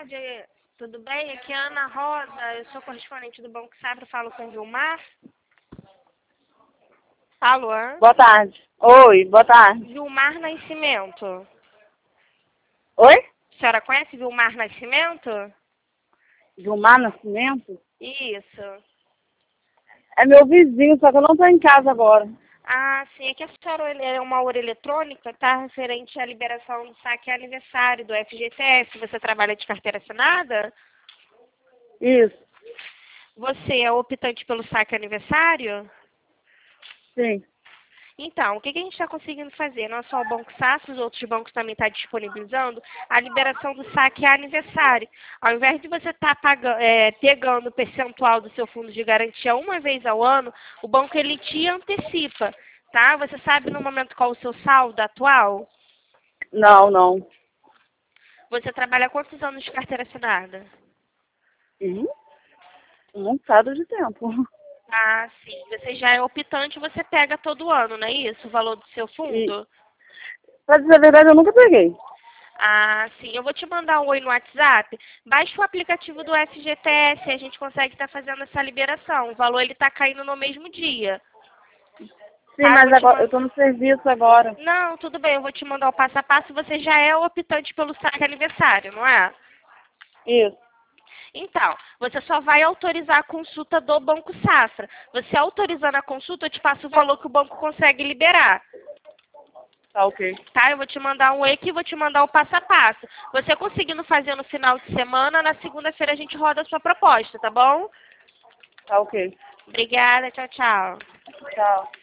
tarde, tudo bem? Aqui é a Ana Rosa, eu sou correspondente do Banco Safra, falo com o Vilmar. Alô? Boa tarde. Oi, boa tarde. Vilmar Nascimento. Oi? A senhora conhece Vilmar Nascimento? Vilmar Nascimento? Isso. É meu vizinho, só que eu não tô em casa agora. Ah, sim, é que a senhora é uma hora eletrônica, tá? Referente à liberação do saque aniversário do FGTS. Você trabalha de carteira assinada? Isso, Você é optante pelo saque aniversário? sim. Então, o que a gente está conseguindo fazer? Não é só o Banco Safra, os outros bancos também estão disponibilizando a liberação do saque aniversário. Ao invés de você estar pegando o percentual do seu fundo de garantia uma vez ao ano, o banco ele te antecipa, tá? Você sabe no momento qual o seu saldo atual? Não. Você trabalha há quantos anos de carteira assinada? Ih, um montado de tempo. Ah, sim. Você já é optante, você pega todo ano, não é isso? O valor do seu E, fundo? pra dizer a verdade, eu nunca peguei. Ah, sim. Eu vou te mandar um oi no WhatsApp. Baixe o aplicativo do FGTS e a gente consegue estar fazendo essa liberação. O valor ele está caindo no mesmo dia. Sim, Tá? Eu mas vou te agora eu mandar. tô no serviço agora. Não, tudo bem. Eu vou te mandar o passo a passo. Você já é optante pelo saque aniversário, não é? Isso, Então, você só vai autorizar a consulta do Banco Safra. Você autorizando a consulta, eu te passo o valor que o banco consegue liberar. tá ok. Tá? Eu vou te mandar um e-mail e vou te mandar o passo a passo. Você conseguindo fazer no final de semana, na segunda-feira a gente roda a sua proposta, tá bom? Tá ok. Obrigada, tchau, tchau. Tchau.